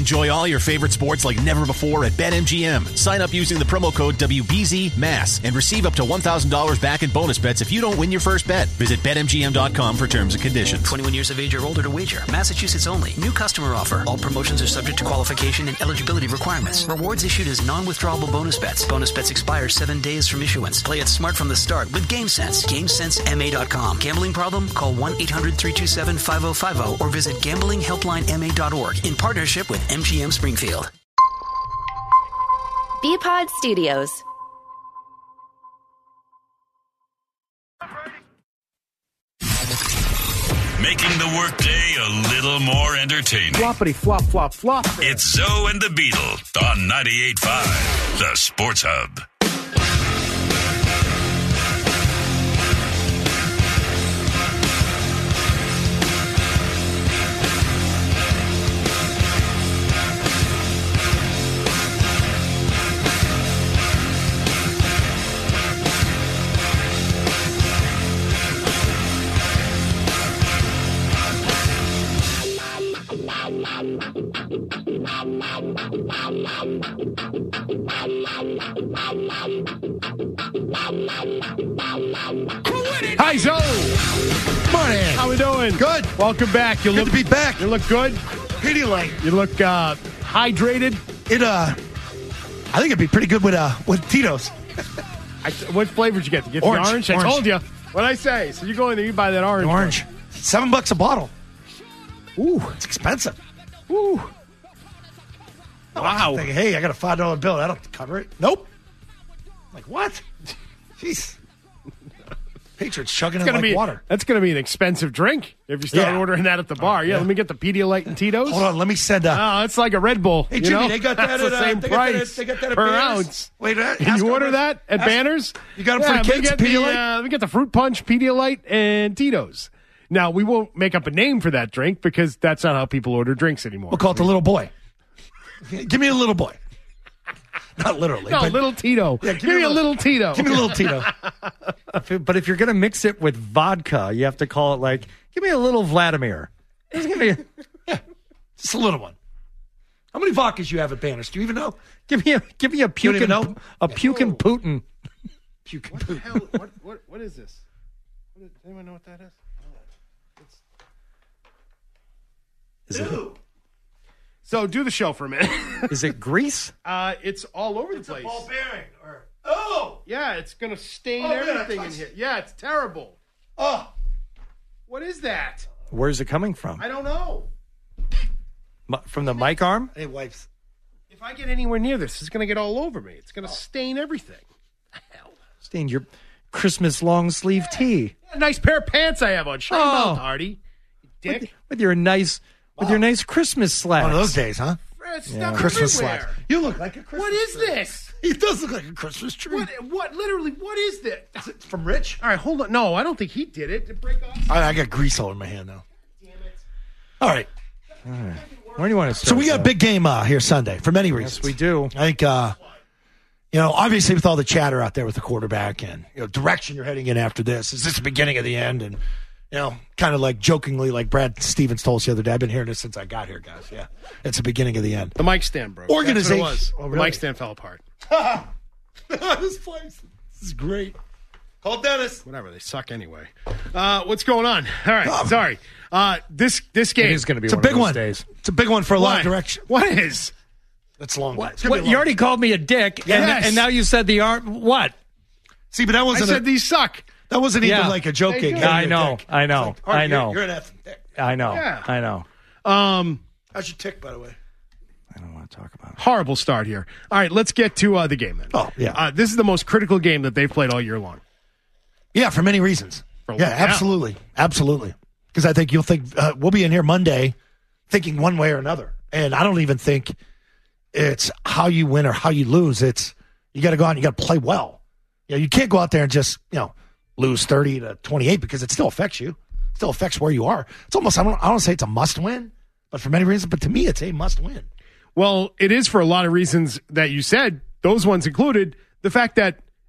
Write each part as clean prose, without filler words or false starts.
Enjoy all your favorite sports like never before at BetMGM. Sign up using the promo code WBZMASS and receive up to $1,000 back in bonus bets if you don't win your first bet. Visit BetMGM.com for terms and conditions. 21 years of age or older to wager. Massachusetts only. New customer offer. All promotions are subject to qualification and eligibility requirements. Rewards issued as non-withdrawable bonus bets. Bonus bets expire 7 days from issuance. Play it smart from the start with GameSense. GameSenseMA.com. Gambling problem? Call 1-800-327-5050 or visit gamblinghelplinema.org in partnership with MGM Springfield. BPod Studios. Making the workday a little more entertaining. Floppity flop flop flop. It's Zoe and the Beetle on 98.5, the Sports Hub. Hi, Zoe. Morning. How we doing? Good. Welcome back. Good to be back. You look good. Pedialyte. You look hydrated. I think it'd be pretty good with Tito's. What flavor did you get? Did you get Orange. the orange? I told you. What'd I say? So you go in there, you buy that orange. Orange. $7 a bottle. Ooh. It's expensive. Ooh. Wow. I think, hey, I got a $5 bill. That'll cover it. Nope. Like, what? Jeez. Patriots chugging it like water. That's going to be an expensive drink if you start ordering that at the bar. Yeah, let me get the Pedialyte and Tito's. Hold on, let me send it's like a Red Bull. Hey, Jimmy, you know? they got that That's at the same price they got that at per Banners? ounce. Wait, can you order that at Banners? You got them for the kids, Pedialyte? Let me get the Fruit Punch, Pedialyte, and Tito's. Now, we won't make up a name for that drink because that's not how people order drinks anymore. We'll call it the little boy. Give me a little boy. Not literally. No, little Tito. Yeah, give me a little Tito. Give me a little Tito. But if you're going to mix it with vodka, you have to call it like, give me a little Vladimir. Just give me just a little one. How many vodkas you have at Banners? Do you even know? Give me a puking Putin. Puking What Putin. the hell? What is this? Does anyone know what that is? So do the show for a minute. Is it grease? It's all over the place. It's a ball bearing. Yeah, it's going to stain everything in here. Yeah, it's terrible. Oh. What is that? Where's it coming from? I don't know. From the mic arm? Hey, wipes. If I get anywhere near this, it's going to get all over me. It's going to stain everything. Hell. Stain your Christmas long sleeve tee. Yeah, nice pair of pants I have on. Shut your mouth, Hardy. You dick. With your nice Christmas slacks. One of those days, huh? It's not Christmas everywhere. slacks. You look like a Christmas What is tree. this? He does look like a Christmas tree. What? Literally, what is this? Is it from Rich? All right, hold on. No, I don't think he did it. To break off. I got grease all in my hand now. Damn it. All right. Where do you want to start? So we got a big game here Sunday for many reasons. Yes, we do. I think, obviously with all the chatter out there with the quarterback and direction you're heading in after this, is this the beginning of the end? And, kind of like jokingly, like Brad Stevens told us the other day, I've been hearing this since I got here, guys. Yeah, it's the beginning of the end. The mic stand broke. Organization. That's what it was. Oh, The really? mic stand fell apart. This is great. Call Dennis. Whatever, they suck anyway. What's going on? All right, sorry. This game It is going to be It's a one big of those one. days. It's a big one for a lot of What? direction. What is? It's long. What, you already called me a dick, Yes. and now you said the arm. What? See, but that I wasn't said these suck. that wasn't even Yeah. like a joke. They do. I know. I know. I know. You're an effing dick. I know. Yeah. I know. How's your tick, by the way? I don't want to talk about it. Horrible start here. All right, let's get to the game then. Oh, yeah. This is the most critical game that they've played all year long. Yeah, for many reasons. Yeah, absolutely. Absolutely. Because I think you'll think we'll be in here Monday thinking one way or another. And I don't even think it's how you win or how you lose. It's you got to go out and you got to play well. You can't go out there and just, lose 30-28 because it still affects you. It still affects where you are. It's almost, I don't say it's a must win, but for many reasons, but to me, it's a must win. Well, it is for a lot of reasons that you said, those ones included the fact that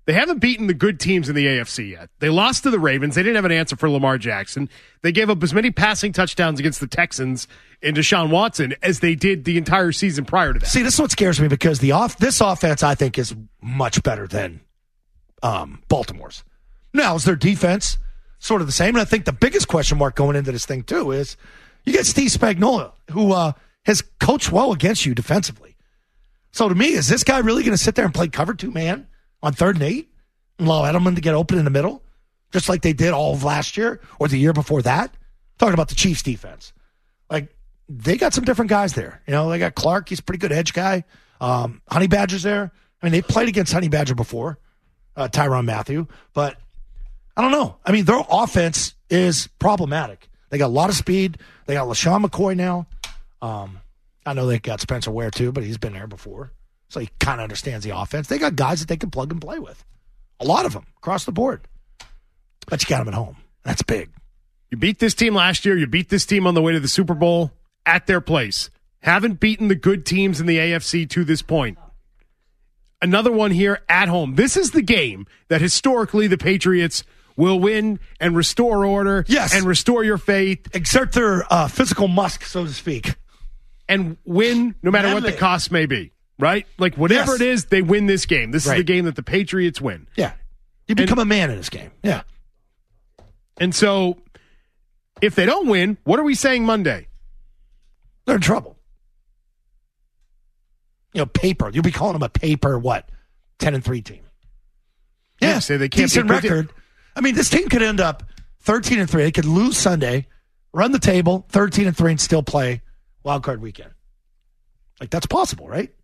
They haven't beaten the good teams in the AFC yet. They lost to the Ravens. They didn't have an answer for Lamar Jackson. They gave up as many passing touchdowns against the Texans and Deshaun Watson as they did the entire season prior to that. See, this is what scares me because this offense, I think, is much better than Baltimore's. Now, is their defense sort of the same? And I think the biggest question mark going into this thing, too, is you get Steve Spagnuolo, who has coached well against you defensively. So to me, is this guy really going to sit there and play cover 2-man on 3rd and 8 and allow Edelman to get open in the middle, just like they did all of last year or the year before that? Talking about the Chiefs defense. Like, they got some different guys there. You know, they got Clark. He's a pretty good edge guy. Honey Badger's there. I mean, they played against Honey Badger before, Tyrann Mathieu. But I don't know. I mean, their offense is problematic. They got a lot of speed. They got LaShawn McCoy now. I know they got Spencer Ware, too, but he's been there before. So he kind of understands the offense. They got guys that they can plug and play with. A lot of them across the board. But you got them at home. That's big. You beat this team last year. You beat this team on the way to the Super Bowl at their place. Haven't beaten the good teams in the AFC to this point. Another one here at home. This is the game that historically the Patriots will win and restore order. Yes. And restore your faith. Exert their physical musk, so to speak. And win no matter what the cost may be, right? Like whatever it is, they win this game. This is the game that the Patriots win. Yeah. You become a man in this game. Yeah. And so if they don't win, what are we saying Monday? They're in trouble. You know, paper. You'll be calling them a paper, 10-3 team. Yeah. Say they can't decent record. I mean, this team could end up 13-3. They could lose Sunday, run the table, 13-3, and still play Wild Card Weekend. Like, that's possible, right?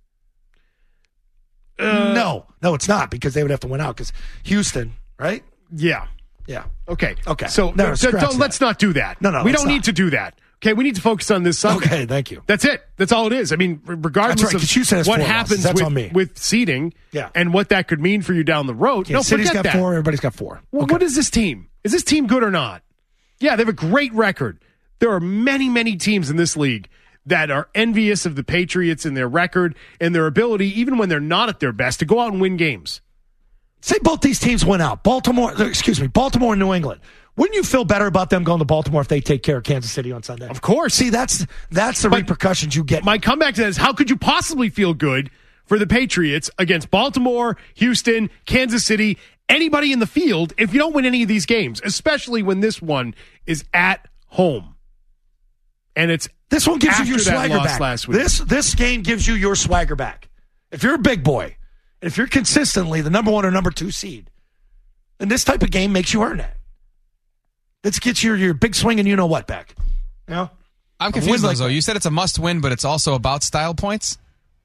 No, it's not, because they would have to win out because Houston, right? Yeah. Okay. So let's not do that. No, we don't need to do that. Okay, we need to focus on this Sunday. Okay, thank you. That's it. That's all it is. I mean, regardless of what happens with seeding and what that could mean for you down the road. No, City's forget got that. 4, everybody's got 4. Well, what is this team? Is this team good or not? Yeah, they have a great record. There are many, many teams in this league that are envious of the Patriots and their record and their ability, even when they're not at their best, to go out and win games. Say both these teams went out. Baltimore and New England. Wouldn't you feel better about them going to Baltimore if they take care of Kansas City on Sunday? Of course. See, that's the repercussions you get. My comeback to that is, how could you possibly feel good for the Patriots against Baltimore, Houston, Kansas City, anybody in the field if you don't win any of these games, especially when this one is at home? And this one gives you your swagger back. Last week. This game gives you your swagger back. If you're a big boy, and if you're consistently the number 1 or number 2 seed, then this type of game makes you earn that. This gets your big swing and you-know-what back. You know? I'm confused, though. You said it's a must-win, but it's also about style points?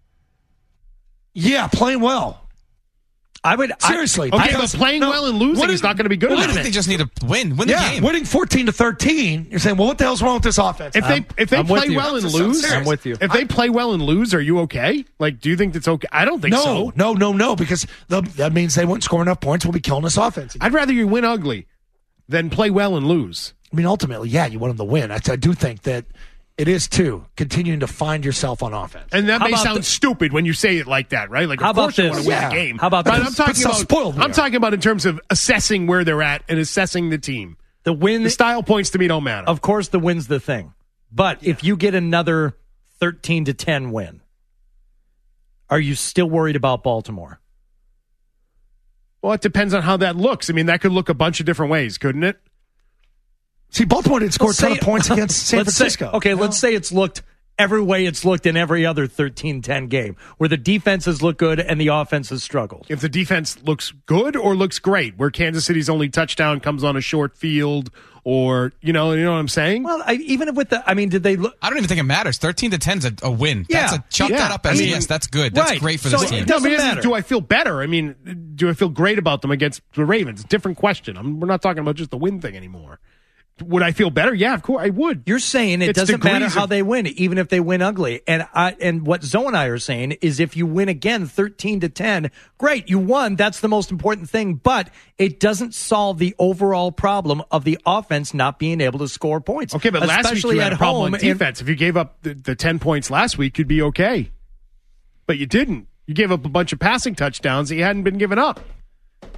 Yeah, playing well. Seriously. Okay, but playing well and losing is not going to be good enough. I think they just need to win the game. Winning 14-13, you're saying, well, what the hell's wrong with this offense? If they play well and lose, I'm with you. If they play well and lose, are you okay? Like, do you think that's okay? I don't think so. No, because that means they won't score enough points. We'll be killing this offense. I'd rather you win ugly than play well and lose. I mean, ultimately, yeah, you want them to win. I do think that it is, too, continuing to find yourself on offense. And that may sound stupid when you say it like that, right? Like, of course you want to win the game. How about that? I'm talking about in terms of assessing where they're at and assessing the team. The style points to me don't matter. Of course, the win's the thing. But if you get another 13-10 win, are you still worried about Baltimore? Well, it depends on how that looks. I mean, that could look a bunch of different ways, couldn't it? See, Baltimore didn't score a ton of points against San Francisco. Let's say it's looked every way it's looked in every other 13-10 game, where the defenses look good and the offenses struggle. If the defense looks good or looks great, where Kansas City's only touchdown comes on a short field, or you know what I'm saying? Well, did they look? I don't even think it matters. 13-10 is a win. Yeah, chalk that up as yes, that's good. That's great for this team. It doesn't matter. Do I feel better? I mean, do I feel great about them against the Ravens? Different question. We're not talking about just the win thing anymore. Would I feel better? Yeah, of course I would. You're saying it doesn't matter how they win, even if they win ugly. And what Zoe and I are saying is, if you win again 13-10, great, you won. That's the most important thing. But it doesn't solve the overall problem of the offense not being able to score points. Okay, but last week you had a problem on defense. If you gave up the 10 points last week, you'd be okay. But you didn't. You gave up a bunch of passing touchdowns that you hadn't been giving up.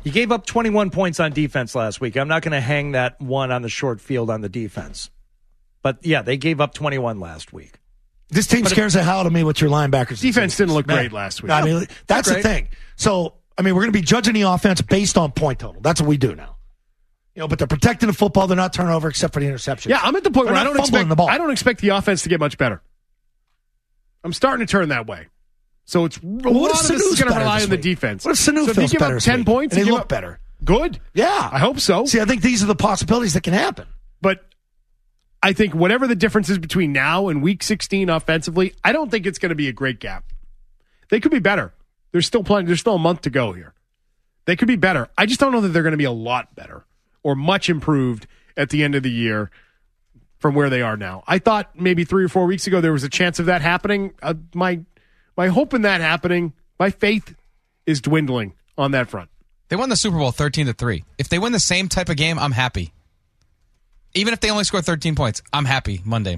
You gave up 21 points on defense last week. I'm not going to hang that one on the short field on the defense. But, yeah, they gave up 21 last week. This team scares the hell out of me with your linebackers. Defense didn't look great last week. I mean, that's the thing. So, I mean, we're going to be judging the offense based on point total. That's what we do now. But they're protecting the football. They're not turning over except for the interceptions. Yeah, I'm at the point where I don't expect the offense to get much better. I'm starting to turn that way. So it's a lot of this is going to rely on the defense. What if Sanu feels give better up 10 points? And they look better. Good. Yeah. I hope so. See, I think these are the possibilities that can happen. But I think whatever the difference is between now and week 16 offensively, I don't think it's going to be a great gap. They could be better. There's still a month to go here. They could be better. I just don't know that they're going to be a lot better or much improved at the end of the year from where they are now. I thought maybe 3 or 4 weeks ago there was a chance of that happening. My hope in that happening, my faith is dwindling on that front. They won the Super Bowl 13-3. If they win the same type of game, I'm happy. Even if they only score 13 points, I'm happy Monday.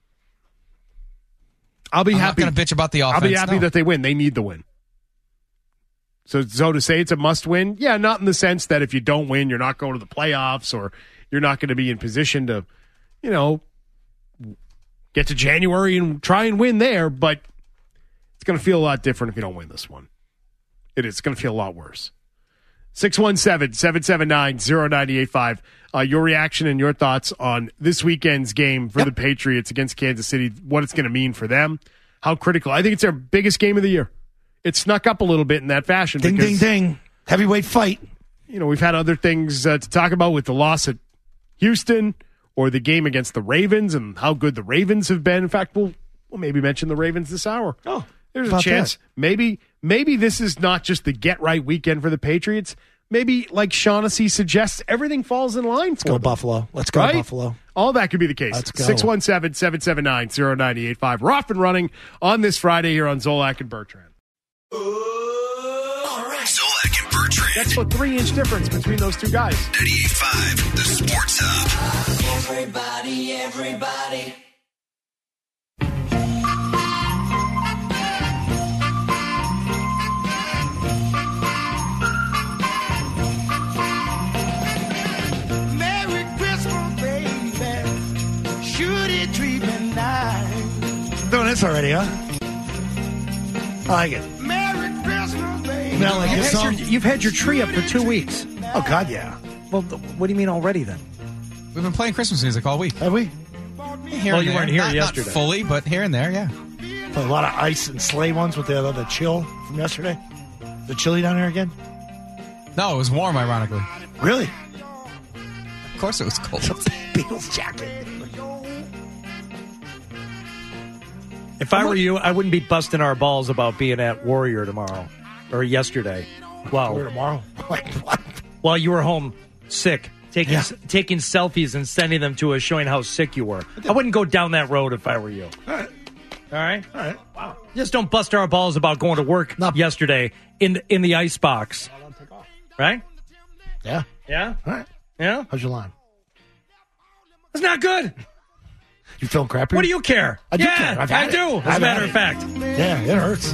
I'll be happy. I'm not going to bitch about the offense. I'll be happy that they win. They need the win. So to say it's a must-win, yeah, not in the sense that if you don't win, you're not going to the playoffs or you're not going to be in position to, get to January and try and win there, but it's going to feel a lot different if you don't win this one. It's going to feel a lot worse. 617-779-0985. Your reaction and your thoughts on this weekend's game for the Patriots against Kansas City, what it's going to mean for them, how critical. I think it's their biggest game of the year. It snuck up a little bit in that fashion. Ding, ding, ding. Heavyweight fight. We've had other things to talk about with the loss at Houston or the game against the Ravens and how good the Ravens have been. In fact, we'll maybe mention the Ravens this hour. Oh, there's a chance. Maybe this is not just the get-right weekend for the Patriots. Maybe, like Shaughnessy suggests, everything falls in line for them. Let's go Buffalo. Let's go Buffalo. All that could be the case. Let's go. 617-779-0985. We're off and running on this Friday here on Zolak and Bertrand. All right. Zolak and Bertrand. That's a 3-inch difference between those two guys. 98.5, the Sports Hub. Everybody. Doing this already, huh? I like it. Merry Christmas, baby. Like this song? You've had your tree up for 2 weeks. Oh, God, yeah. Well, what do you mean already then? We've been playing Christmas music all week. Have we? Here Well, and you there. weren't here Not yesterday. fully, but here and there, yeah. Played a lot of ice and sleigh ones with the chill from yesterday. The chilly down there again? No, it was warm, ironically. Really? Of course it was cold. Beatles jacket. If I were you, I wouldn't be busting our balls about being at Warrior tomorrow or yesterday. Wow. Or tomorrow? Like what? While you were home sick, taking selfies and sending them to us showing how sick you were. I wouldn't go down that road if I were you. All right. All right? All right. Wow. Just don't bust our balls about going to work yesterday in the ice box. Right? Yeah. Yeah? All right. Yeah? How's your line? It's not good. You feeling crappy? What do you care? I do care. I do. As a matter of fact. Yeah, it hurts.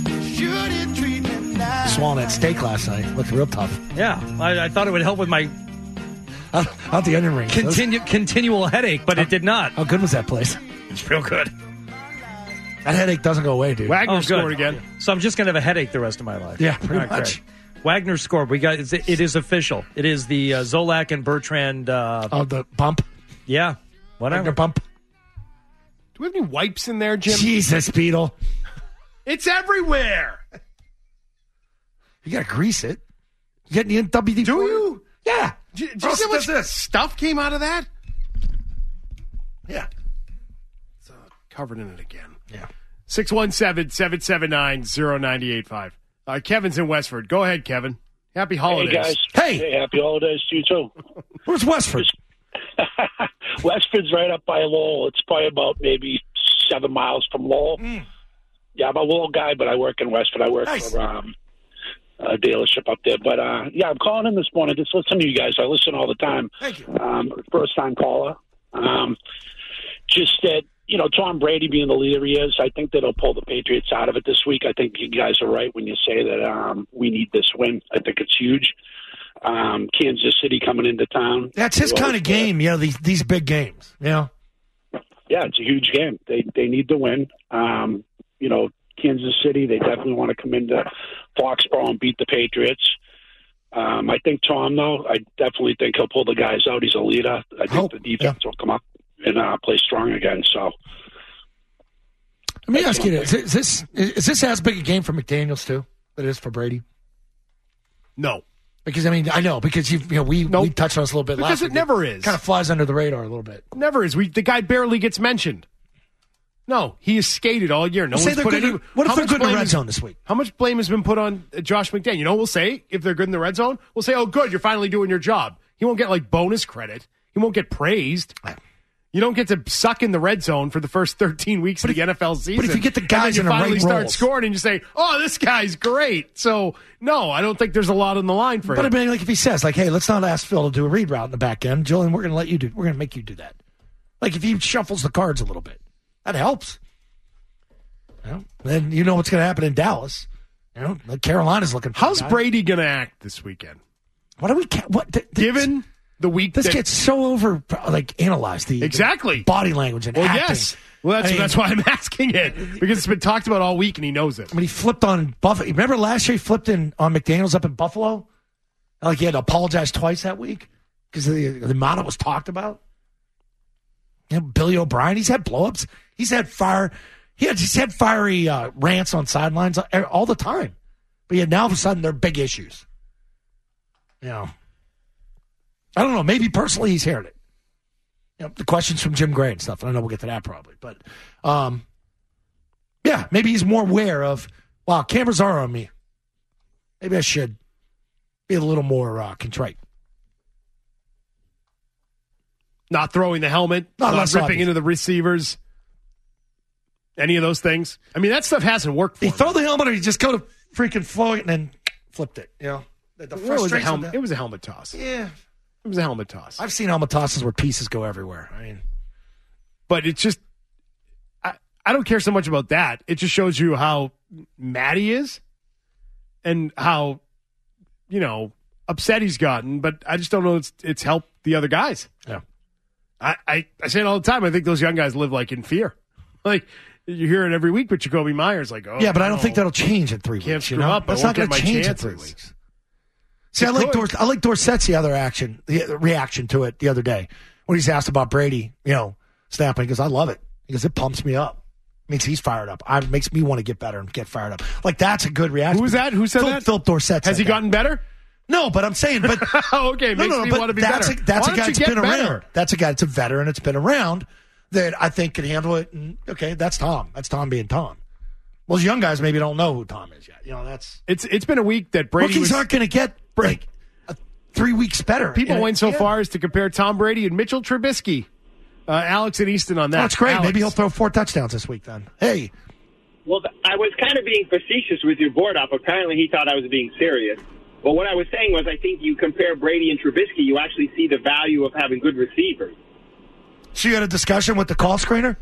Swallowing that steak last night. Looked real tough. Yeah. I thought it would help with my Out the onion ring. continual headache, but it did not. How good was that place? It's real good. That headache doesn't go away, dude. Wagner scored again. So I'm just going to have a headache the rest of my life. Yeah, pretty All right, much. great. Wagner scored. It is official. It is the Zolak and Bertrand. The bump. Yeah. Whatever. Wagner bump. Do we have any wipes in there, Jim? Jesus, Beetle. It's everywhere. You got to grease it. You getting the WD-40? Do you? Yeah. Do you see how much stuff came out of that? Yeah. It's covered in it again. Yeah. 617-779-0985. Kevin's in Westford. Go ahead, Kevin. Happy holidays. Hey, guys. Hey. Happy holidays to you, too. Where's Westford? Westford's right up by Lowell. It's probably about maybe 7 miles from Lowell. Yeah, I'm a Lowell guy, but I work in Westford. I work for a dealership up there. But, yeah, I'm calling in this morning. Just listen to you guys. I listen all the time. Thank you. First-time caller. Just that, Tom Brady being the leader he is, I think that he'll pull the Patriots out of it this week. I think you guys are right when you say that we need this win. I think it's huge. Kansas City coming into town. That's his kind of game, these big games. Yeah, it's a huge game. They need to win. Kansas City, they definitely want to come into Foxborough and beat the Patriots. I think Tom, though, I definitely think he'll pull the guys out. He's a leader. I think the defense will come up and play strong again. So, let me ask you this: is this as big a game for McDaniels too that it is for Brady? No, because I know because we touched on this a little bit last week. Because it never is. Kind of flies under the radar a little bit. Never is. The guy barely gets mentioned. No, he has skated all year. What if they're good in the red zone this week? How much blame has been put on Josh McDaniels? You know what we'll say if they're good in the red zone? We'll say, oh, good, you're finally doing your job. He won't get, bonus credit. He won't get praised. You don't get to suck in the red zone for the first 13 weeks of the NFL season. But if you get the guys in the right roles. And you finally start scoring and you say, oh, this guy's great. So, no, I don't think there's a lot on the line for him. But if he says, hey, let's not ask Phil to do a read route in the back end. Julian, we're going to make you do that. If he shuffles the cards a little bit, that helps. Then you know what's going to happen in Dallas. Carolina's looking for How's Brady going to act this weekend? Given the week this gets so over analyzed the body language and acting. Yes. Well, that's why I'm asking it because it's been talked about all week and he knows it. He flipped on Buffalo. Remember last year he flipped on McDaniels up in Buffalo? He had to apologize twice that week because of the amount it was talked about. Billy O'Brien, he's had blow-ups. He's had fire. He's had fiery rants on sidelines all the time. But yet now all of a sudden they're big issues. I don't know. Maybe personally he's heard it. The questions from Jim Gray and stuff. And I know we'll get to that probably. But, maybe he's more aware of, wow, cameras are on me. Maybe I should be a little more contrite. Not throwing the helmet, not ripping into the receivers. Any of those things? That stuff hasn't worked for him. He throw the helmet or he just go to freaking flow it and then flipped it. The frustration. It was a helmet toss. Yeah. It was a helmet toss. I've seen helmet tosses where pieces go everywhere. But it's just, I don't care so much about that. It just shows you how mad he is and how, upset he's gotten. But I just don't know it's helped the other guys. Yeah. I say it all the time. I think those young guys live in fear. You hear it every week with Jacoby Myers. But I don't think that'll change in 3 weeks. Can't screw up. That's not going to change in 3 weeks. See, I like Dorsett's the reaction to it the other day when he's asked about Brady, snapping. He goes, I love it. He goes, it pumps me up. It means he's fired up. It makes me want to get better and get fired up. That's a good reaction. Who was that? Who said that? Philip Dorsett. Has he gotten better? No, but I'm saying, okay, makes me want to be better. That's a guy that's been around. That's a guy that's a veteran that's been around that I think can handle it. And, okay, that's Tom. That's Tom being Tom. Well, young guys maybe don't know who Tom is yet. That's it's been a week that Brady rookies aren't going to get 3 weeks better. People went so far as to compare Tom Brady and Mitchell Trubisky. Alex and Easton on that. That's great. Alex. Maybe he'll throw 4 touchdowns this week then. Hey. Well, I was kind of being facetious with your board up. Apparently, he thought I was being serious. But what I was saying was I think you compare Brady and Trubisky, you actually see the value of having good receivers. So you had a discussion with the call screener?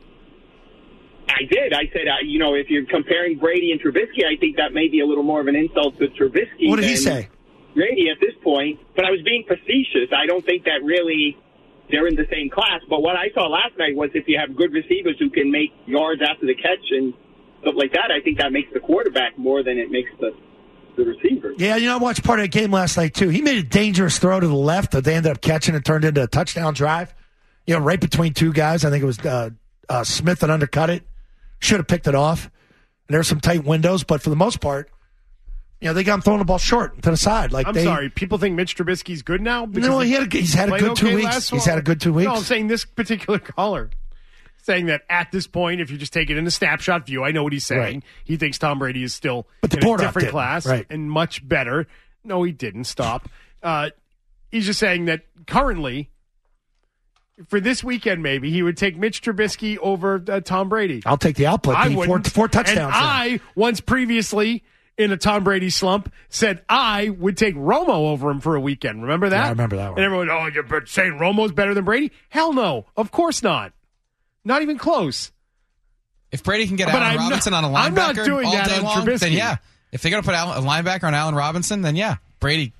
I did. I said, if you're comparing Brady and Trubisky, I think that may be a little more of an insult to Trubisky. What did he say? Brady at this point. But I was being facetious. I don't think that really they're in the same class. But what I saw last night was if you have good receivers who can make yards after the catch and stuff like that, I think that makes the quarterback more than it makes the receiver. Yeah, I watched part of the game last night, too. He made a dangerous throw to the left that they ended up catching and turned into a touchdown drive. Right between two guys. I think it was Smith that undercut it. Should have picked it off. And there were some tight windows, but for the most part, they got him throwing the ball short to the side. Sorry, people think Mitch Trubisky's good now? No, he's had a good 2 weeks. He's had a good 2 weeks. No, I'm saying this particular caller. Saying that at this point, if you just take it in a snapshot view, I know what he's saying. Right. He thinks Tom Brady is still in a different class and much better. No, he didn't. Stop. He's just saying that currently, for this weekend, maybe he would take Mitch Trubisky over Tom Brady. I'll take the output. I wouldn't. 4 touchdowns. And I once previously in a Tom Brady slump said I would take Romo over him for a weekend. Remember that? Yeah, I remember that one. And everyone, you're saying Romo's better than Brady? Hell no. Of course not. Not even close. If Brady can get Allen Robinson on a linebacker I'm not doing all that day on long, Trubisky. then yeah. If they're going to put a linebacker on Allen Robinson, then yeah, Brady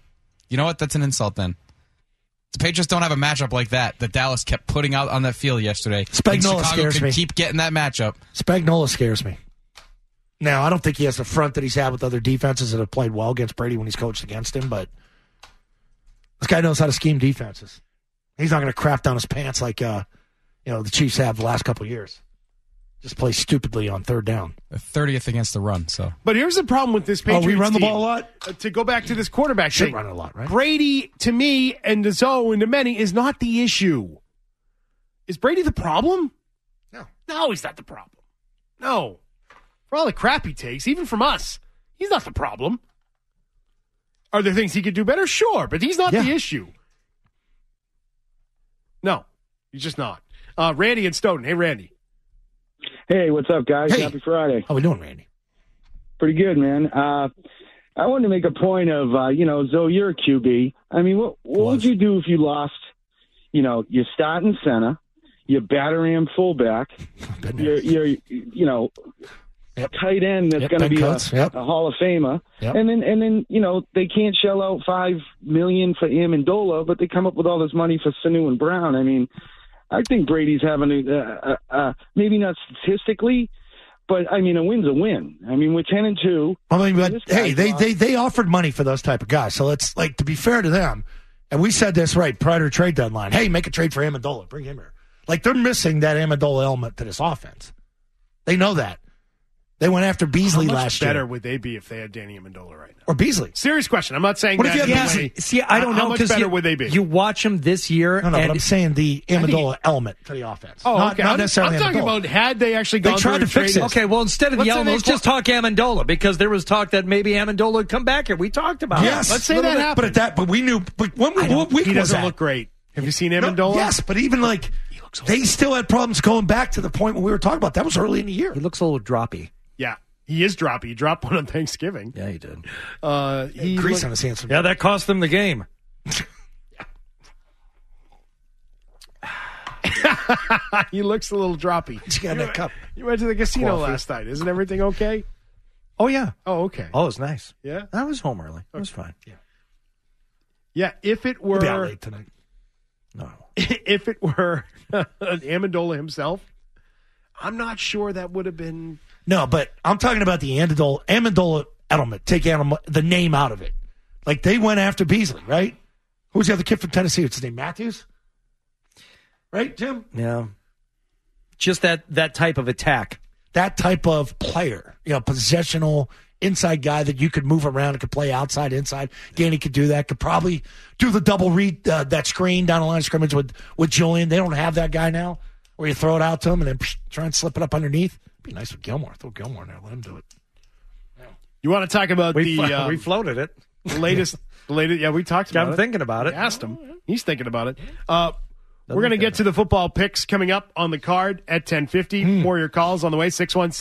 You know what? That's an insult then. The Patriots don't have a matchup like that Dallas kept putting out on that field yesterday. Spagnuolo scares could me. Keep getting that matchup. Spagnuolo scares me. Now, I don't think he has the front that he's had with other defenses that have played well against Brady when he's coached against him, but this guy knows how to scheme defenses. He's not going to crap down his pants like the Chiefs have the last couple of years. Just play stupidly on third down. 30th against the run. So, but here's the problem with this Patriots we run the team. ball a lot? To go back to this quarterback Should thing. run it a lot, right? Brady, to me, and to Zoe, and to many, is not the issue. Is Brady the problem? No, he's not the problem. No. For all the crap he takes, even from us, he's not the problem. Are there things he could do better? Sure, but he's not the issue. No, he's just not. Randy and Stoughton. Hey, Randy. Hey, what's up, guys? Hey. Happy Friday. How we doing, Randy? Pretty good, man. I wanted to make a point of, Zoe, you're a QB. I mean, what would you do if you lost, your starting center, your battering fullback, your tight end that's going to be a Hall of Famer, and then they can't shell out $5 million for Amendola, but they come up with all this money for Sanu and Brown. I mean, I think Brady's having maybe not statistically, but I mean a win's a win. I mean we're 10-2. I mean, but hey, they offered money for those type of guys. So let's to be fair to them, and we said this right prior to trade deadline. Hey, make a trade for Amendola, bring him here. Like they're missing that Amendola element to this offense. They know that. They went after Beasley last year. How much better would they be if they had Danny Amendola right now? Or Beasley. Serious question. I'm not saying what that. If you had Beasley? See, I don't know. How much better would they be? You watch him this year. No, but I'm saying the Amendola element to the offense. Oh, okay. Not necessarily I'm talking Amendola. about had they actually gone They tried to fix it. Okay, well, instead of yelling, let's just talk Amendola because there was talk that maybe Amendola would come back here. We talked about it. Let's say that happened. But we knew. But what week he was doesn't that? look great. Have you seen Amendola? Yes, but even they still had problems going back to the point when we were talking about. That was early in the year. He looks a little droppy. Yeah. He is droppy. He dropped one on Thanksgiving. Yeah, he did. Grease on his hands. Yeah, that cost them the game. He looks a little droppy. He got that cup. You went to the casino last night. Isn't everything okay? Oh, yeah. Oh, okay. Oh, it was nice. Yeah? I was home early. It was fine. Yeah, if it were... We'll be out late tonight. No. If it were Amendola himself, I'm not sure that would have been... No, but I'm talking about the Amendola element. Take the name out of it. Like, they went after Beasley, right? Who was the other kid from Tennessee? What's his name? Matthews? Right, Jim? Yeah. Just that type of attack. That type of player. Possessional, inside guy that you could move around and could play outside, inside. Danny could do that. Could probably do the double read, that screen down the line of scrimmage with Julian. They don't have that guy now where you throw it out to him and then try and slip it up underneath. Be nice with Gilmore. Throw Gilmore in there. Let him do it. You want to talk about we floated it. The latest. Yeah, we talked about it. I'm thinking about it. I asked him. He's thinking about it. We're going to get to the football picks coming up on the card at 10:50. More of your calls on the way.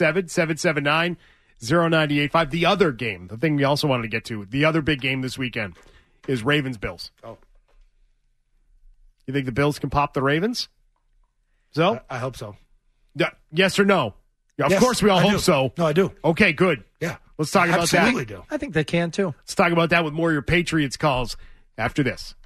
617-779-0985. The other game, the thing we also wanted to get to, the other big game this weekend is Ravens-Bills. Oh. You think the Bills can pop the Ravens? So? I hope so. Yes or no? Yeah, of Yes, course we all I hope do. so. No, I do. Okay, good. Yeah. Let's talk about that. Absolutely do. I think they can, too. Let's talk about that with more of your Patriots calls after this.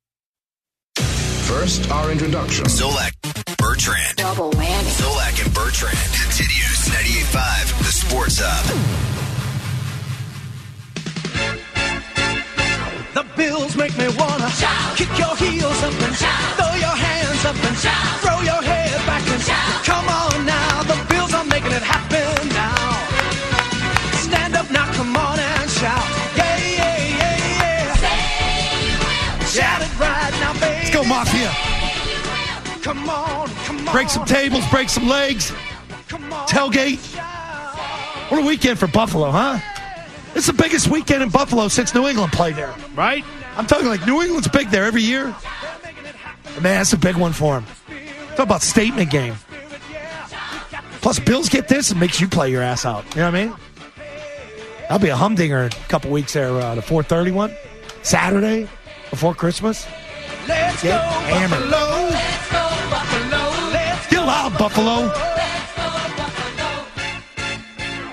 First, our introduction. Zolak, Bertrand. Double whammy. Zolak and Bertrand. Continues 98.5, the Sports Hub. The Bills make me wanna shout. Kick your heels up and shout. Throw your hands up and shout. Throw your head back and shout. Come on now, the Bills are making it happen now. Stand up now, come on and shout. Yeah, yeah, yeah, yeah. Say you will. Shout it right now, baby. Let's go, Mafia. Come on, come on. Break some tables, break some legs. Tailgate. What a weekend for Buffalo, huh? It's the biggest weekend in Buffalo since New England played there. Right? I'm talking like New England's big there every year. Man, that's a big one for him. Talk about statement game. Plus, Bills get this and makes you play your ass out. You know what I mean? That'll be a humdinger in a couple weeks there. The 4:30 one. Saturday before Christmas. Let's Get go, hammered. Buffalo. Let's go, Buffalo. Let's Get loud, Buffalo.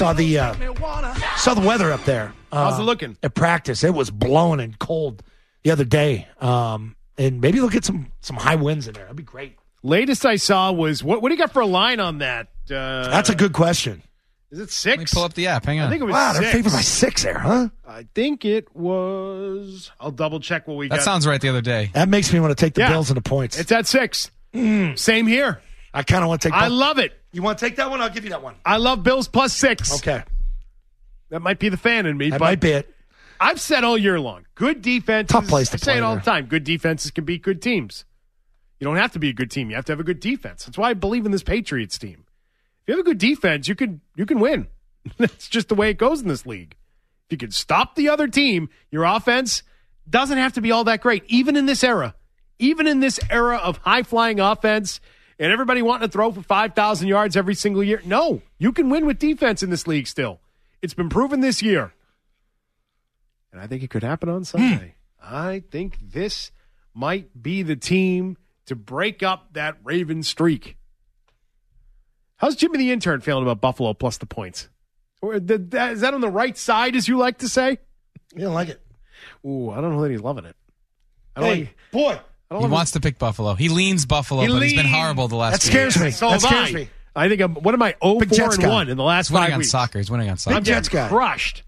saw the weather up there. How's it looking? At practice, it was blowing and cold the other day. And maybe look at some high winds in there. That'd be great. Latest I saw was, what do you got for a line on that? That's a good question. Is it 6? Let me pull up the app. Hang on. I think it was Wow, 6. they're favored by 6 there, huh? I think it was. I'll double check what we got. That sounds right the other day. That makes me want to take the Bills and the points. It's at 6. Same here. I kind of want to take I love it. You want to take that one? I'll give you that one. I love Bills plus 6. Okay. That might be the fan in me. That but might be it. I've said all year long, good defenses. Tough place to I say play it all there. the time. Good defenses can beat good teams. You don't have to be a good team. You have to have a good defense. That's why I believe in this Patriots team. If you have a good defense, you can win. That's just the way it goes in this league. If you can stop the other team, your offense doesn't have to be all that great, even in this era. Even in this era of high-flying offense and everybody wanting to throw for 5,000 yards every single year. No, you can win with defense in this league still. It's been proven this year. And I think it could happen on Sunday. I think this might be the team to break up that Raven streak. How's Jimmy the Intern feeling about Buffalo plus the points? Is that on the right side, as you like to say? You don't like it. Ooh, I don't know that he's loving it. He wants to pick Buffalo. He leans Buffalo, but he's been horrible the last That scares me. So That am scares I. me. I think what am I, 0-4-1 in the last He's winning 5 on weeks? soccer. He's winning on soccer. I'm Jets guy. crushed.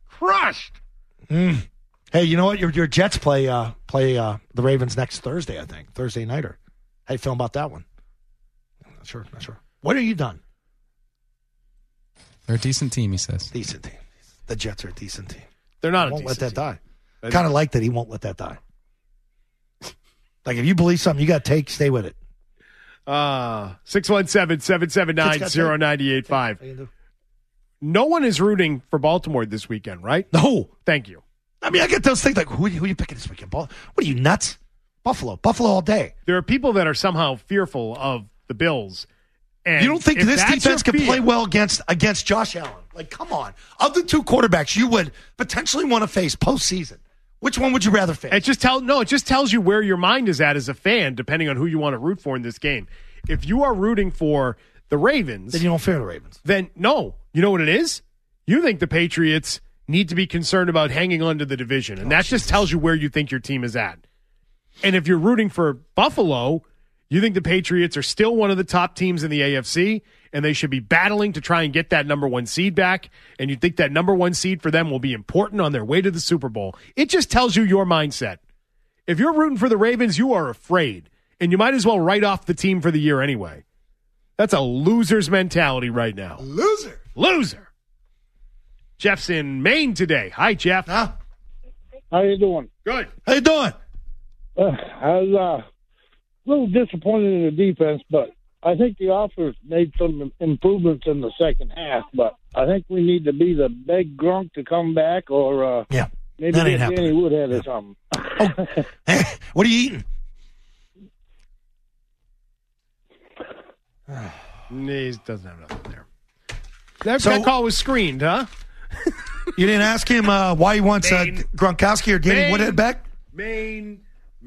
Hey, you know what? Your Jets play the Ravens next Thursday, I think. Thursday nighter. How you feeling about that one? Not sure. When are you done? They're a decent team, he says. Decent team. The Jets are a decent team. They're not He a won't let decent that team. die. Kind of like that he won't let that die. Like, if you believe something you got to take, stay with it. 617-779-0985. No one is rooting for Baltimore this weekend, right? No. Thank you. I mean, I get those things like, who are you picking this weekend? What are you, nuts? Buffalo all day. There are people that are somehow fearful of the Bills. And you don't think if this that's defense your can play fear- well against Josh Allen? Like, come on. Of the two quarterbacks you would potentially want to face postseason, which one would you rather face? It just tells you where your mind is at as a fan, depending on who you want to root for in this game. If you are rooting for the Ravens, then you don't fear the Ravens. Then no, you know what it is? You think the Patriots need to be concerned about hanging on to the division, and that just tells you where you think your team is at. And if you're rooting for Buffalo, you think the Patriots are still one of the top teams in the AFC, and they should be battling to try and get that number 1 seed back, and you think that number 1 seed for them will be important on their way to the Super Bowl. It just tells you your mindset. If you're rooting for the Ravens, you are afraid, and you might as well write off the team for the year anyway. That's a loser's mentality right now. Loser. Jeff's in Maine today. Hi, Jeff. How you doing? Good. How you doing? I was a little disappointed in the defense, but I think the offense made some improvements in the second half. But I think we need to be the big Gronk to come back, or maybe that ain't get Danny happening. Woodhead or something. What are you eating? He doesn't have nothing there. That call was screened, huh? You didn't ask him why he wants Gronkowski or Danny Woodhead back? Maine.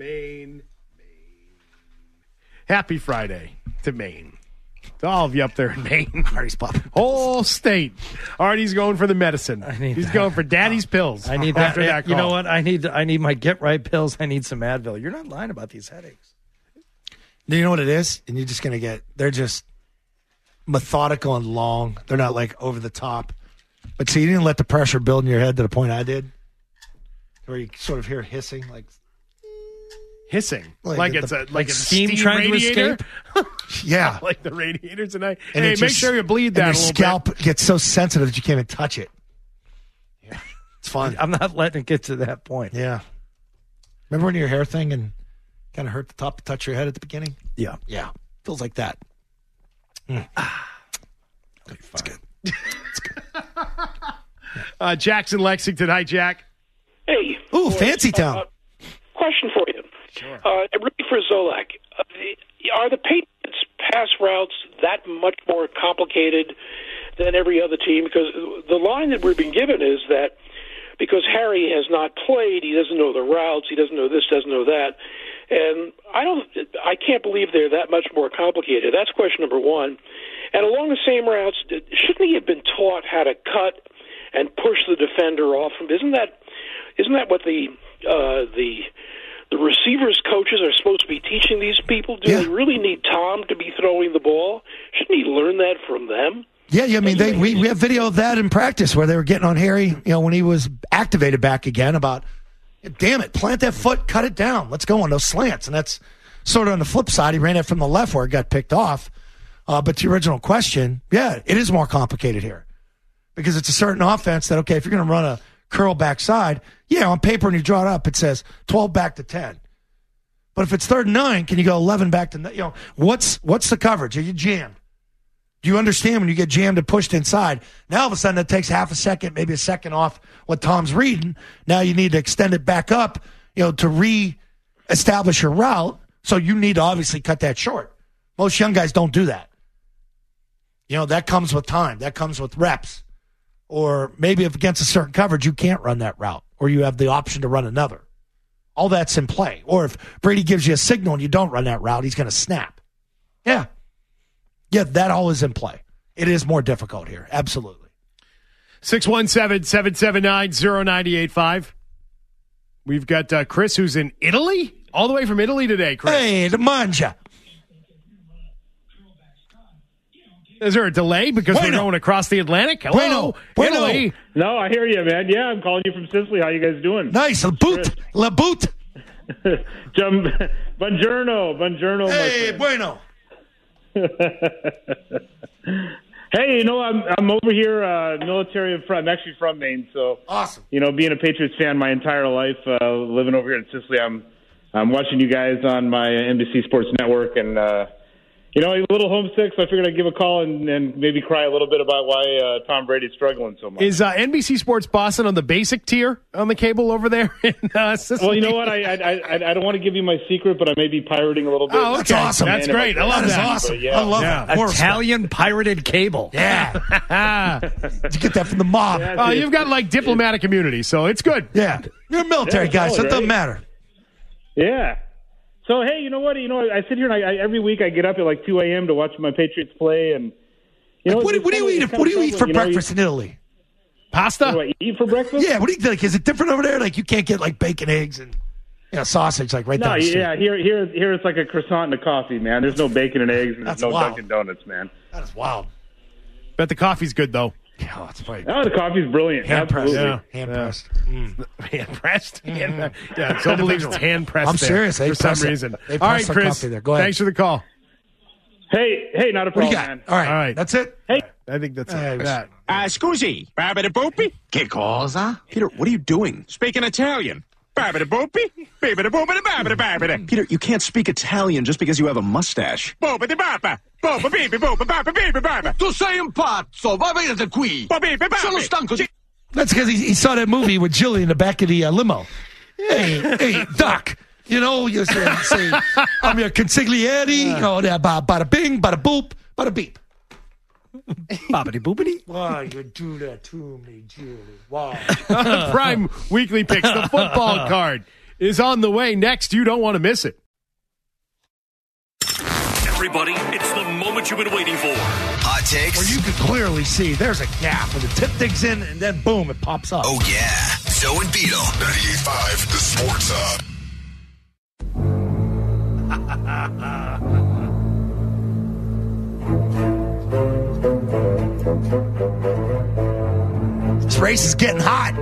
Happy Friday to Maine. To all of you up there in Maine. Artie's popping. Whole state. Artie's going for the medicine. He's going for Daddy's pills. I need after that. that You know call. what? I need my get right pills. I need some Advil. You're not lying about these headaches. You know what it is? And you're just going to they're just methodical and long. They're not like over the top. But see, you didn't let the pressure build in your head to the point I did. Where you sort of hear hissing, like hissing, like it's a steam steam trying to radiator? Yeah. Like the radiator tonight. And Hey, it make just- sure you bleed and that a your little scalp gets so sensitive that you can't even touch it. Yeah. It's fun. I'm not letting it get to that point. Yeah. Remember when your hair thing and kind of hurt the top to touch your head at the beginning? Yeah. Yeah. Feels like that. It's good. Jackson, Lexington. Hi, Jack. Hey. Ooh, fancy town. Question for you. Sure. Really for Zolak. Are the Patriots' pass routes that much more complicated than every other team? Because the line that we've been given is that because Harry has not played, he doesn't know the routes, he doesn't know this, doesn't know that. And I can't believe they're that much more complicated. That's question number one. And along the same routes, shouldn't he have been taught how to cut and push the defender off him? Isn't that what the receivers coaches are supposed to be teaching these people? Do they really need Tom to be throwing the ball? Shouldn't he learn that from them? Yeah. I mean, we have video of that in practice where they were getting on Harry, when he was activated back again about, damn it, plant that foot, cut it down. Let's go on those slants. And that's sort of on the flip side. He ran it from the left where it got picked off. But to your original question, it is more complicated here because it's a certain offense that, okay, if you're going to run a curl backside, on paper when you draw it up, it says 12 back to 10. But if it's 3rd and 9, can you go 11 back to, what's the coverage? Are you jammed? Do you understand when you get jammed and pushed inside? Now all of a sudden it takes half a second, maybe a second off what Tom's reading. Now you need to extend it back up, to re-establish your route. So you need to obviously cut that short. Most young guys don't do that. That comes with time. That comes with reps. Or maybe if against a certain coverage, you can't run that route. Or you have the option to run another. All that's in play. Or if Brady gives you a signal and you don't run that route, he's going to snap. Yeah, that all is in play. It is more difficult here. Absolutely. 617-779-0985. We've got Chris, who's in Italy? All the way from Italy today, Chris. Hey, the manja. Is there a delay because we're going across the Atlantic? Hello, Italy. No, I hear you, man. Yeah, I'm calling you from Sicily. How you guys doing? Nice. La boot. Buongiorno. Hey, bueno. Hey, I'm over here, military in front. I'm actually from Maine, so awesome. Being a Patriots fan my entire life, living over here in Sicily, I'm watching you guys on my NBC Sports Network, and a little homesick, so I figured I'd give a call and maybe cry a little bit about why Tom Brady's struggling so much. Is NBC Sports Boston on the basic tier on the cable over there in Sicily? Well, you know what? I don't want to give you my secret, but I may be pirating a little bit. Oh, okay. That's awesome. That's great. I love that. Awesome. I love that. Italian pirated cable. Yeah. Did you get that from the mob? Yeah, you've got diplomatic immunity, so it's good. Yeah. You're military guys, so it doesn't matter. Yeah. So, hey, you know what? I sit here and every week I get up at 2 a.m. to watch my Patriots play. And what do you eat? What do you eat for breakfast in Italy? Pasta? What do I eat for breakfast? Yeah. What do you think? Is it different over there? You can't get bacon, eggs, and sausage right down the street. Yeah. Here it's like a croissant and a coffee, man. There's no bacon and eggs, and there's no wild. Dunkin' Donuts, man. That is wild. Bet the coffee's good though. Oh, it's funny. Oh, the coffee's brilliant. Hand-pressed. Absolutely. Hand-pressed. Hand-pressed? Yeah, so believes it's hand-pressed. I'm serious. For some reason. All right, Chris. Go ahead. Thanks for the call. Hey, not a problem, what do you got? man. All right. That's it? Hey. I think that's it. Scusi, Babidi-boopy? Che cosa? Peter, what are you doing? Speaking Italian. Babidi-boopy? Babidi-boopity-babidi-babidi. Peter, you can't speak Italian just because you have a mustache. Boopity-bapa. Boop-a-beep-a-boop-a-bapa-beep-a-bapa. Tu sei un pazzo. Va via da qui. Sono stanco di... That's because he saw that movie with Jilly in the back of the limo. Hey, Doc. You say I'm your consigliere. Bada bing, bada boop, bada beep. Bobbity boopity. Why you do that to me, Julie? Why? Prime Weekly Picks. The football card is on the way next. You don't want to miss it. Everybody, it's the moment you've been waiting for. Hot takes. Where you can clearly see there's a gap where the tip digs in and then boom, it pops up. Oh, yeah. Zoe and Beetle. 98.5, the Sports Hub. This race is getting hot.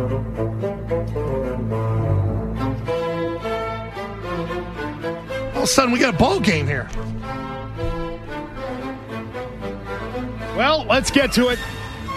All of a sudden, we got a ball game here. Well, let's get to it.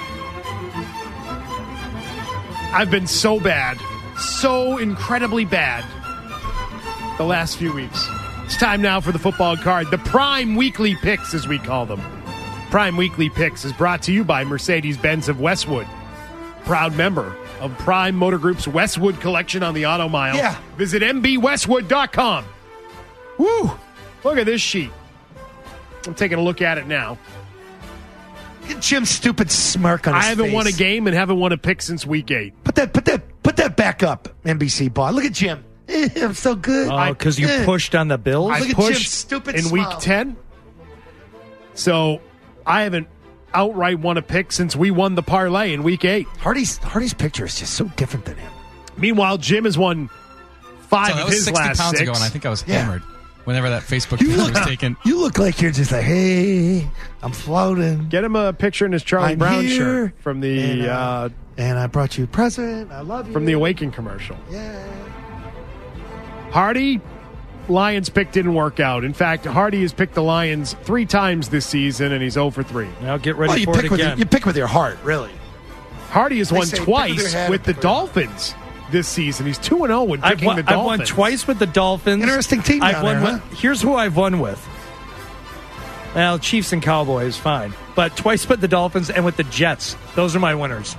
I've been so bad, so incredibly bad the last few weeks. It's time now for the football card, the Prime Weekly Picks, as we call them. Prime Weekly Picks is brought to you by Mercedes-Benz of Westwood, proud member of Prime Motor Group's Westwood collection on the Auto Mile. Yeah. Visit mbwestwood.com. Woo! Look at this sheet. I'm taking a look at it now. Get Jim's stupid smirk on his face. I haven't won a game and haven't won a pick since week 8. Put that back up, NBC bot. Look at Jim. I'm so good. Oh, because you pushed on the Bills? I Look at pushed Jim's stupid in smile. week 10. So I haven't outright won a pick since we won the parlay in week 8. Hardy's picture is just so different than him. Meanwhile, Jim has won 5 of his 60 last pounds 6. ago, and I think I was hammered whenever that Facebook picture was taken. You look like you're just like, hey, I'm floating. Get him a picture in his Charlie I'm Brown here, shirt from the and I brought you a present. I love you. From the Awaken commercial. Yeah. Hardy, Lions pick didn't work out. In fact, Hardy has picked the Lions 3 times this season, and he's 0 for 3. Now get ready for it again. You pick with your heart, really. Hardy has They won say pick twice with your head with or the pick with your Dolphins this season. He's 2-0 when picking the Dolphins. I've won twice with the Dolphins. Interesting team I've down won there, with, Here's who I've won with. Well, Chiefs and Cowboys, fine. But twice with the Dolphins and with the Jets. Those are my winners.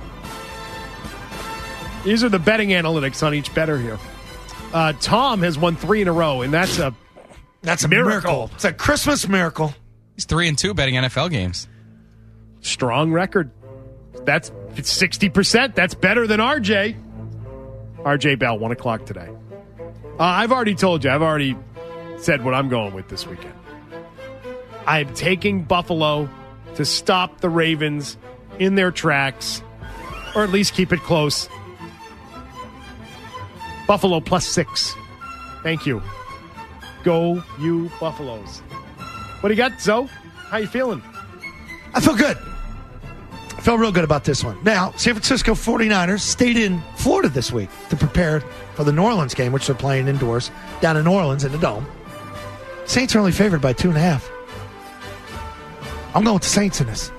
These are the betting analytics on each better here. Tom has won 3 in a row, and that's a miracle. It's a Christmas miracle. He's 3-2 betting NFL games. Strong record. It's 60%. That's better than RJ. RJ Bell, 1 o'clock today. I've already told you. I've already said what I'm going with this weekend. I'm taking Buffalo to stop the Ravens in their tracks, or at least keep it close. Buffalo +6. Thank you. Go, you Buffaloes. What do you got, Zoe? How you feeling? I feel good. I feel real good about this one. Now, San Francisco 49ers stayed in Florida this week to prepare for the New Orleans game, which they're playing indoors down in New Orleans in the Dome. Saints are only favored by 2.5. I'm going with the Saints in this.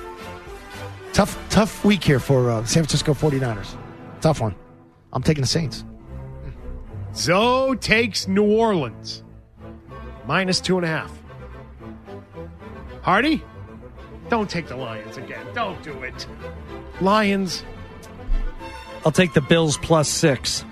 Tough week here for San Francisco 49ers. Tough one. I'm taking the Saints. Zoe takes New Orleans. -2.5. Hardy? Don't take the Lions again. Don't do it. Lions. I'll take the Bills +6.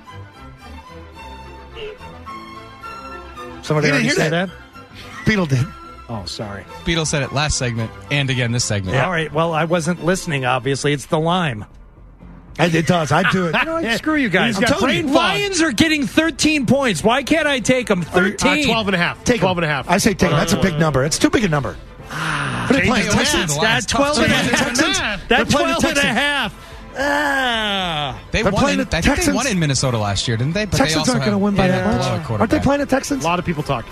Somebody already said that? Beetle did. Oh, sorry. Beetle said it last segment and again this segment. All right. Well, I wasn't listening, obviously. It's the lime. It does. I do it. Screw you guys. He's got brain fog. Lions are getting 13 points. Why can't I take them? 13. 12.5. Take 12.5. I say take them. That's a big number. It's too big a number. What are they playing? Texans? That's 12.5. That's 12.5. They They're won. playing I the think they Texans. won in Minnesota last year, didn't they? But Texans they also aren't going to win by that much. Aren't they playing the Texans? A lot of people talking.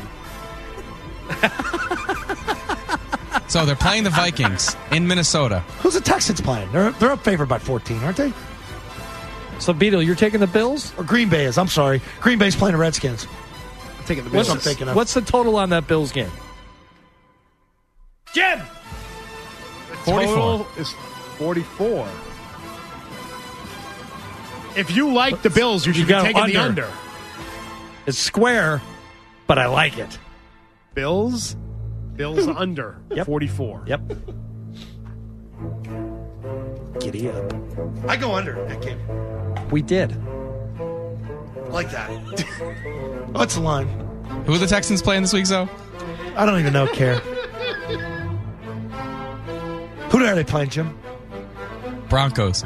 So they're playing the Vikings in Minnesota. Who's the Texans playing? They're up favored by 14, aren't they? So, Beetle, you're taking the Bills? Or Green Bay is. I'm sorry. Green Bay's playing the Redskins. I'm taking the Bills. Bills. I'm thinking of. What's the total on that Bills game? Jim! The 44. total is 44. If you like the Bills, you should be got taking the under. under. It's square, but I like it. Bills under 44. Yep. Giddy up. I go under that game. We did. I like that. What's the line? Who are the Texans playing this week, Zoe? I don't even know, care. Who are they playing, Jim? Broncos.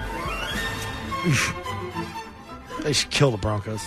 They should kill the Broncos.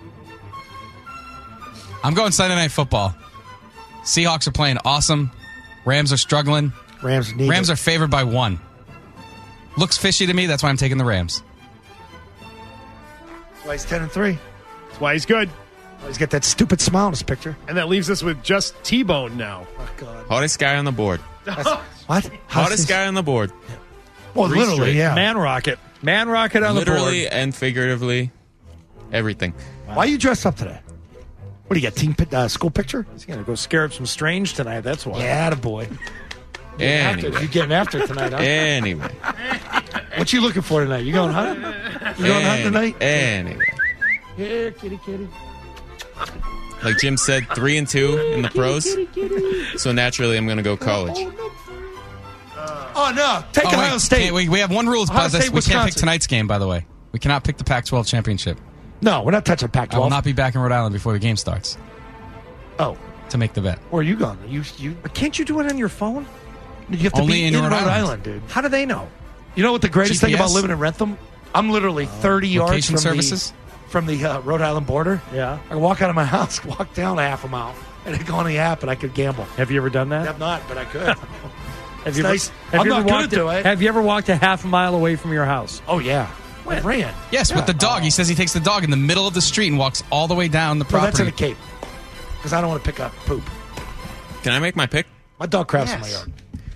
I'm going Sunday Night Football. Seahawks are playing awesome. Rams are struggling. Rams are favored by 1. Looks fishy to me. That's why I'm taking the Rams. That's why he's 10-3. That's why he's good. He's got that stupid smile in his picture. And that leaves us with just T-Bone now. Oh, God. Hottest guy on the board. What? Hottest guy on the board. Well, Three literally, straight. yeah. Man rocket on the board. Literally and figuratively, everything. Why are you dressed up today? What do you got, school picture? He's going to go scare up some strange tonight, that's why. Yeah, boy. Anyway. You're getting after it tonight, huh? Anyway. What you looking for tonight? You going hunting? You going hunting tonight? Anyway. Yeah, kitty. Like Jim said, 3-2 in the pros. So naturally, I'm going to go college. Oh, no. Take Ohio State. We have one rule about this. We can't pick tonight's game, by the way. We cannot pick the Pac-12 championship. No, we're not touching Pac-12. I will not be back in Rhode Island before the game starts. Oh. To make the bet. Where are you going? Can't you do it on your phone? You have to Only be in in Rhode Rhode Island. Island, dude. How do they know? You know what the greatest thing GPS? about living in Rentham? I'm literally 30 yards Location from services? the Rhode Island border. Yeah. I can walk out of my house, walk down a half a mile, and I go on the app, and I could gamble. Have you ever done that? I have not, but I could. Have you nice. Have I'm you not ever going walked to do it. Have you ever walked a half a mile away from your house? Oh, yeah. I ran. Yes, with the dog. He says he takes the dog in the middle of the street and walks all the way down the No, property. that's in a Cape. Because I don't want to pick up poop. Can I make my pick? My dog craps in my yard.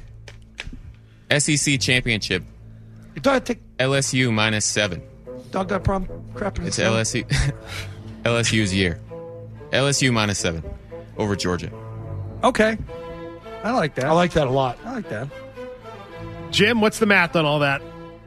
SEC championship. Your dog take LSU -7. dog got a problem crapping. It's LSU. LSU's year. LSU -7 over Georgia. Okay. I like that. I like that a lot. I like that. Jim, what's the math on all that?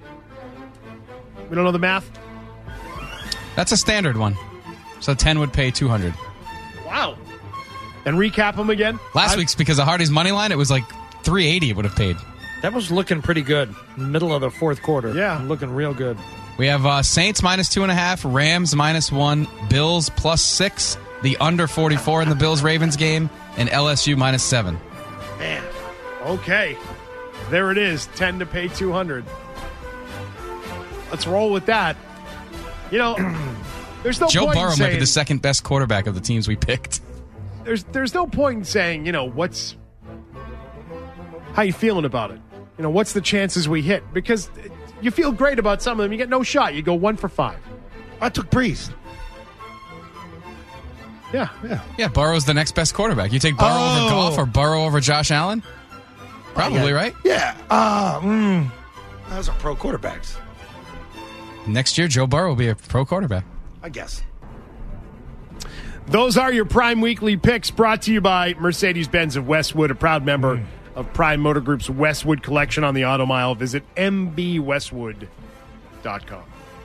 We don't know the math? That's a standard one. So 10 would pay 200. Wow. And recap them again? Last week's, because of Hardy's money line, it was like 380 it would have paid. That was looking pretty good. Middle of the fourth quarter. Yeah. Looking real good. We have Saints -2.5, Rams -1, Bills +6, the under 44 in the Bills-Ravens game, and LSU -7. Man. Okay. There it is. 10 to pay 200. Let's roll with that. You know, there's no Joe point Burrow in might be saying, the second best quarterback of the teams we picked. there's no point in saying, you know, how you feeling about it? You know, what's the chances we hit? Because you feel great about some of them. You get no shot. You go 1 for 5. I took Breeze. Yeah. Yeah, Burrow's the next best quarterback. You take Burrow over Goff or Burrow over Josh Allen? Probably, right? Yeah. Those are pro quarterbacks. Next year, Joe Burrow will be a pro quarterback. I guess. Those are your Prime Weekly picks brought to you by Mercedes-Benz of Westwood, a proud member of Prime Motor Group's Westwood collection on the Auto Mile. Visit mbwestwood.com.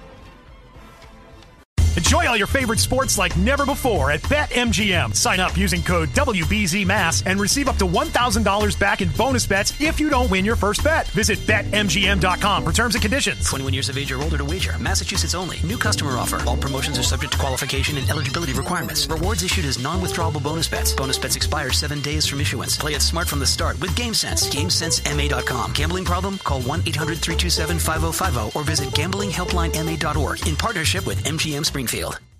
Enjoy all your favorite sports like never before at BetMGM. Sign up using code WBZMass and receive up to $1,000 back in bonus bets if you don't win your first bet. Visit BetMGM.com for terms and conditions. 21 years of age or older to wager. Massachusetts only. New customer offer. All promotions are subject to qualification and eligibility requirements. Rewards issued as non-withdrawable bonus bets. Bonus bets expire 7 days from issuance. Play it smart from the start with GameSense. GameSenseMA.com. Gambling problem? Call 1-800-327-5050 or visit gamblinghelplinema.org in partnership with MGM Springfield.